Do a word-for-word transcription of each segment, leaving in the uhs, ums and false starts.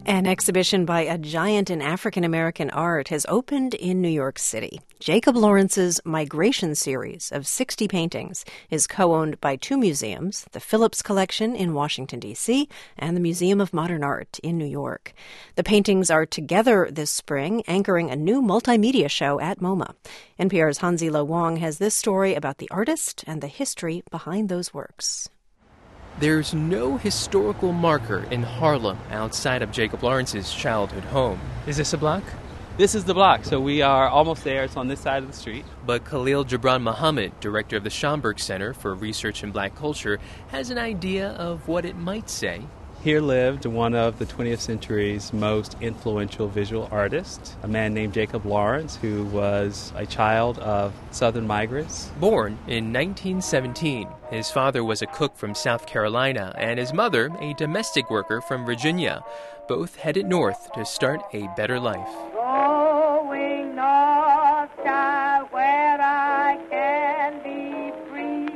An exhibition by a giant in African-American art has opened in New York City. Jacob Lawrence's Migration series of sixty paintings is co-owned by two museums, the Phillips Collection in Washington, D C, and the Museum of Modern Art in New York. The paintings are together this spring, anchoring a new multimedia show at MoMA. N P R's Hansi Lo Wong has this story about the artist and the history behind those works. There's no historical marker in Harlem outside of Jacob Lawrence's childhood home. Is this a block? This is the block, so we are almost there. It's on this side of the street. But Khalil Gibran Muhammad, director of the Schomburg Center for Research in Black Culture, has an idea of what it might say. Here lived one of the twentieth century's most influential visual artists, a man named Jacob Lawrence, who was a child of Southern migrants. Born in nineteen seventeen, his father was a cook from South Carolina and his mother a domestic worker from Virginia. Both headed north to start a better life. Going north, sky where I can be free.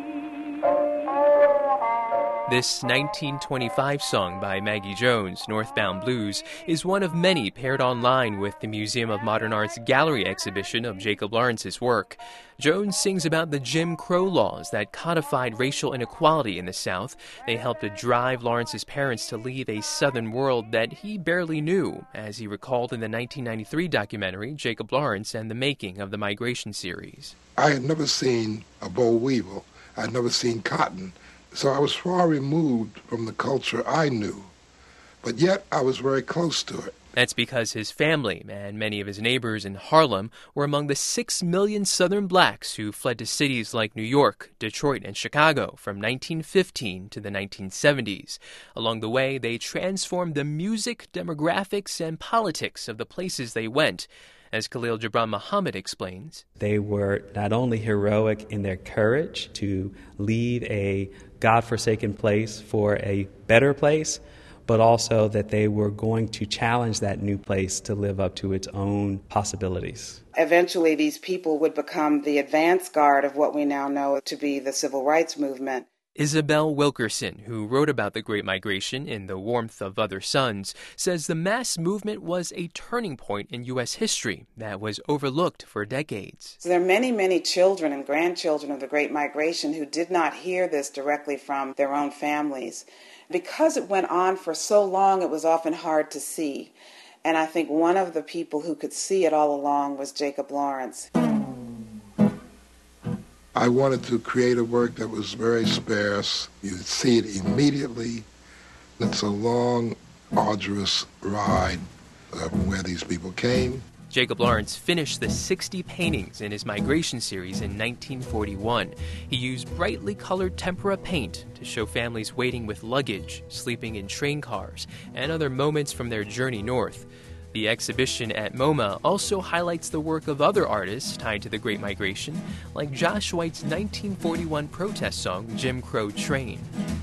This nineteen twenty-five song by Maggie Jones, Northbound Blues, is one of many paired online with the Museum of Modern Art's gallery exhibition of Jacob Lawrence's work. Jones sings about the Jim Crow laws that codified racial inequality in the South. They helped to drive Lawrence's parents to leave a Southern world that he barely knew, as he recalled in the nineteen ninety-three documentary Jacob Lawrence and the Making of the Migration series. I had never seen a boll weevil. I had never seen cotton. So I was far removed from the culture I knew, but yet I was very close to it. That's because his family and many of his neighbors in Harlem were among the six million Southern blacks who fled to cities like New York, Detroit, and Chicago from nineteen fifteen to the nineteen seventies. Along the way, they transformed the music, demographics, and politics of the places they went. As Khalil Gibran Muhammad explains, they were not only heroic in their courage to leave a godforsaken place for a better place, but also that they were going to challenge that new place to live up to its own possibilities. Eventually, these people would become the advance guard of what we now know to be the civil rights movement. Isabel Wilkerson, who wrote about the Great Migration in The Warmth of Other Suns, says the mass movement was a turning point in U S history that was overlooked for decades. So there are many, many children and grandchildren of the Great Migration who did not hear this directly from their own families. Because it went on for so long, it was often hard to see. And I think one of the people who could see it all along was Jacob Lawrence. I wanted to create a work that was very sparse. You'd see it immediately. It's a long, arduous ride uh, from where these people came. Jacob Lawrence finished the sixty paintings in his Migration series in nineteen forty-one. He used brightly colored tempera paint to show families waiting with luggage, sleeping in train cars, and other moments from their journey north. The exhibition at MoMA also highlights the work of other artists tied to the Great Migration, like Josh White's nineteen forty-one protest song, Jim Crow Train.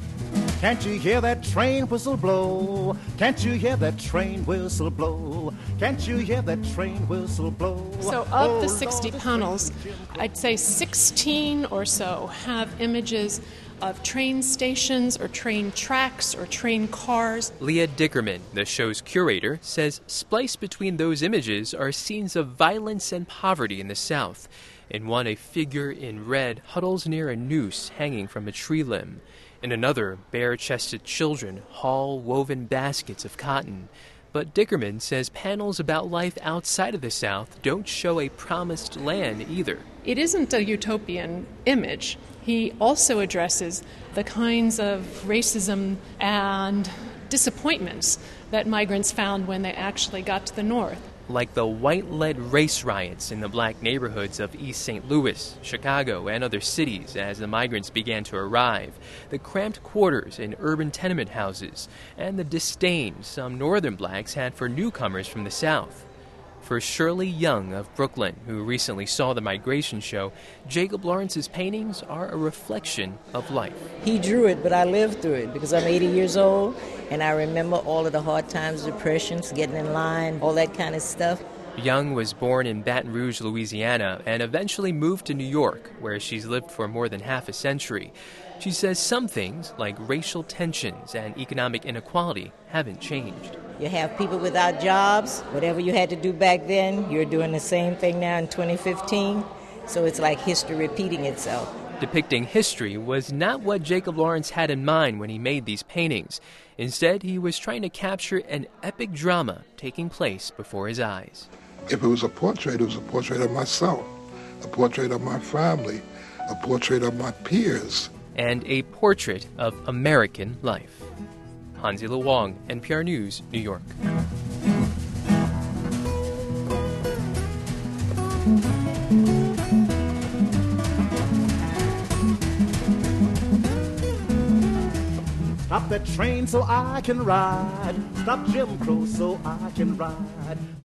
Can't you hear that train whistle blow? Can't you hear that train whistle blow? Can't you hear that train whistle blow? So of the sixty panels, I'd say sixteen or so have images of train stations or train tracks or train cars. Leah Dickerman, the show's curator, says spliced between those images are scenes of violence and poverty in the South. In one, a figure in red huddles near a noose hanging from a tree limb. In another, bare-chested children haul woven baskets of cotton. But Dickerman says panels about life outside of the South don't show a promised land either. It isn't a utopian image. He also addresses the kinds of racism and disappointments that migrants found when they actually got to the North. Like the white-led race riots in the black neighborhoods of East Saint Louis, Chicago, and other cities as the migrants began to arrive, the cramped quarters in urban tenement houses, and the disdain some northern blacks had for newcomers from the South. For Shirley Young of Brooklyn, who recently saw the Migration show, Jacob Lawrence's paintings are a reflection of life. He drew it, but I lived through it because I'm eighty years old, and I remember all of the hard times, depressions, getting in line, all that kind of stuff. Young was born in Baton Rouge, Louisiana, and eventually moved to New York, where she's lived for more than half a century. She says some things, like racial tensions and economic inequality, haven't changed. You have people without jobs. Whatever you had to do back then, you're doing the same thing now in twenty fifteen. So it's like history repeating itself. Depicting history was not what Jacob Lawrence had in mind when he made these paintings. Instead, he was trying to capture an epic drama taking place before his eyes. If it was a portrait, it was a portrait of myself, a portrait of my family, a portrait of my peers. And a portrait of American life. Hanzila Wong, N P R News, New York. Stop that train so I can ride. Stop Jim Crow so I can ride.